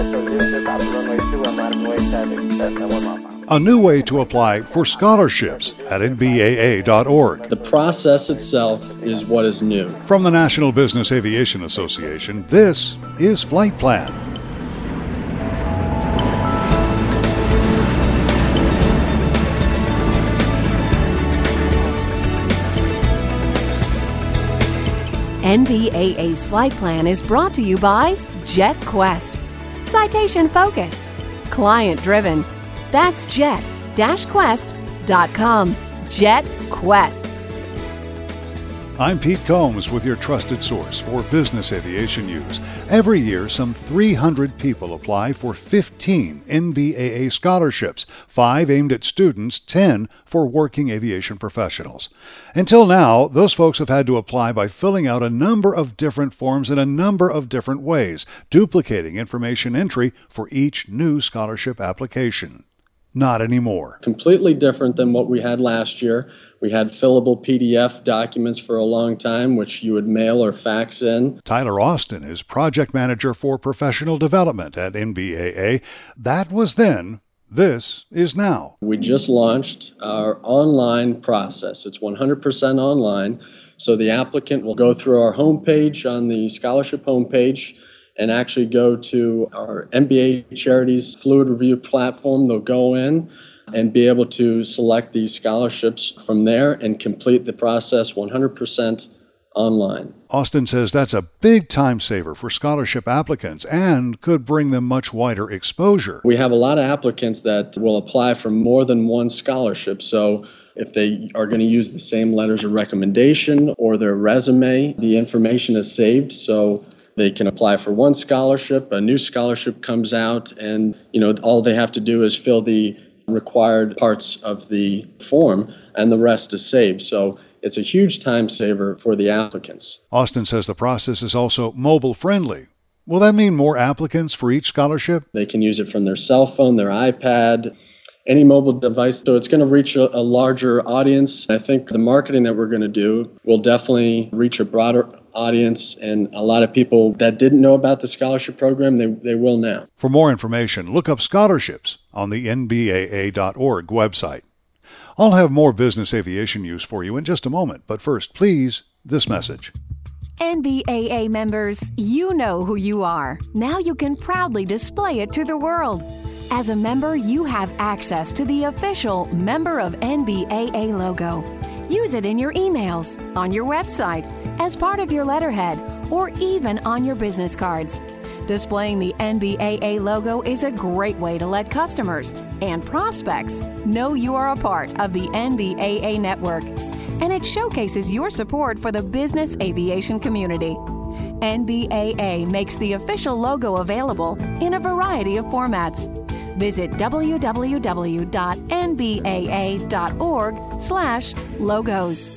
A new way to apply for scholarships at nbaa.org. The process itself is what is new. From the National Business Aviation Association, this is Flight Plan. NBAA's Flight Plan is brought to you by JetQuest. Citation focused, client driven. That's jet-quest.com. JetQuest. I'm Pete Combs with your trusted source for business aviation news. Every year, some 300 people apply for 15 NBAA scholarships, 5 aimed at students, 10 for working aviation professionals. Until now, those folks have had to apply by filling out a number of different forms in a number of different ways, duplicating information entry for each new scholarship application. Not anymore. Completely different than what we had last year. We had fillable PDF documents for a long time, which you would mail or fax in. Tyler Austin is project manager for professional development at NBAA. That was then. This is now. We just launched our online process. It's 100% online. So the applicant will go through our homepage on the scholarship homepage and actually go to our NBA Charities Fluid Review platform. They'll go in and be able to select these scholarships from there and complete the process 100% online. Austin says that's a big time saver for scholarship applicants and could bring them much wider exposure. We have a lot of applicants that will apply for more than one scholarship. So if they are going to use the same letters of recommendation or their resume, the information is saved. So they can apply for one scholarship, a new scholarship comes out, and all they have to do is fill the required parts of the form, and the rest is saved. So it's a huge time saver for the applicants. Austin says the process is also mobile friendly. Will that mean more applicants for each scholarship? They can use it from their cell phone, their iPad, any mobile device. So it's going to reach a larger audience. I think the marketing that we're going to do will definitely reach a broader audience, and a lot of people that didn't know about the scholarship program, they will now. For more information, look up scholarships on the nbaa.org website. I'll have more business aviation news for you in just a moment, but first, please, this message. NBAA members, you know who you are. Now you can proudly display it to the world. As a member, you have access to the official Member of NBAA logo. Use it in your emails, on your website, as part of your letterhead, or even on your business cards. Displaying the NBAA logo is a great way to let customers and prospects know you are a part of the NBAA network, and it showcases your support for the business aviation community. NBAA makes the official logo available in a variety of formats. Visit www.nbaa.org/logos.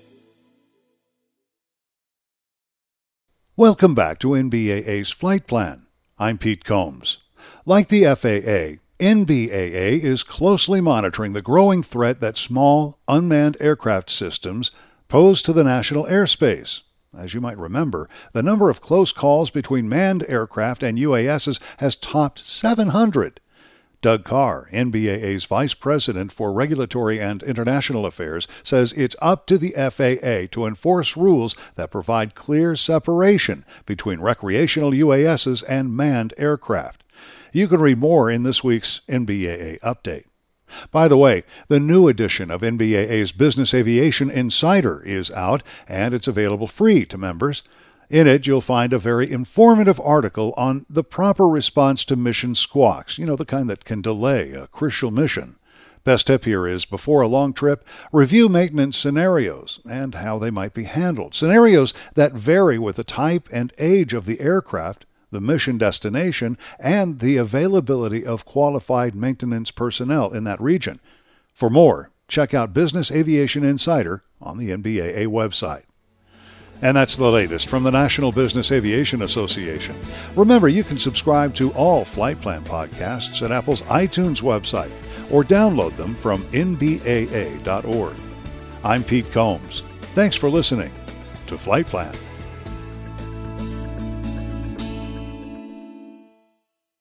Welcome back to NBAA's Flight Plan. I'm Pete Combs. Like the FAA, NBAA is closely monitoring the growing threat that small, unmanned aircraft systems pose to the national airspace. As you might remember, the number of close calls between manned aircraft and UASs has topped 700. Doug Carr, NBAA's Vice President for Regulatory and International Affairs, says it's up to the FAA to enforce rules that provide clear separation between recreational UASs and manned aircraft. You can read more in this week's NBAA update. By the way, the new edition of NBAA's Business Aviation Insider is out, and it's available free to members. In it, you'll find a very informative article on the proper response to mission squawks, the kind that can delay a crucial mission. Best tip here is, before a long trip, review maintenance scenarios and how they might be handled. Scenarios that vary with the type and age of the aircraft, the mission destination, and the availability of qualified maintenance personnel in that region. For more, check out Business Aviation Insider on the NBAA website. And that's the latest from the National Business Aviation Association. Remember, you can subscribe to all Flight Plan podcasts at Apple's iTunes website or download them from nbaa.org. I'm Pete Combs. Thanks for listening to Flight Plan.